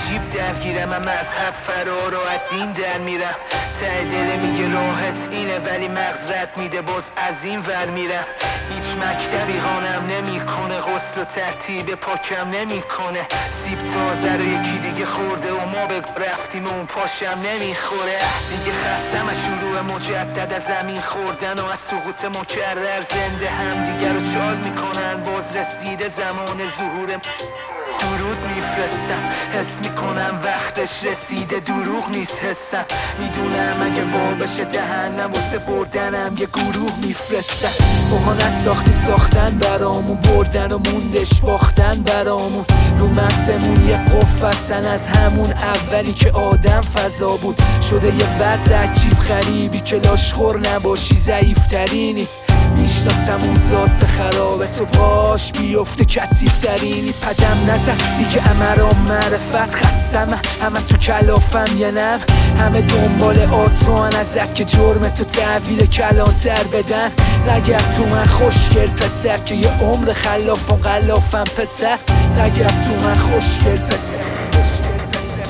عجیب درگیرم، من مذهب فرار و از دین در میرم. ته دل میگه راحت اینه ولی مغز رد میده، باز از این ور میرم. هیچ مکتبی خانم نمیکنه، غسل و ترتیب پاکم نمیکنه. سیب تازه رو یکی دیگه خورده و ما به رفتیم و اون پاشم نمیخوره. دیگه خستم از شروع مجدد از زمین خوردن و از سقوط مکرر. زنده هم دیگه رو چال میکنن، باز رسیده زمان ظهورم. درود میفرستم، حس میکنم وقتش رسیده، دروغ نیست حسم. میدونم اگه وا بشه دهنم واسه بردنم یه گروه میفرستم. ماها نساختیم ساختن برامون، بردن و موندش باختن برامون. رو مغزمون یه قفصن از همون اولی که آدم فضا بود. شده یه وضع عجیب غریبی که لاشخور نباشی ضعیفترینی. میشناسم اون ذات خرابه، تو پاش بیفته کثیف ترینی. پدم نزن دیگه امرام معرفت، خستم همه تو کلافم یه نم. همه دنبال آتوان ازت که جرم تو تحویل کلانتر بدن. نگرد تو من خوشگل پسر که یه عمر خلافم غلافم پسر. نگرد تو من خوشگل پسر.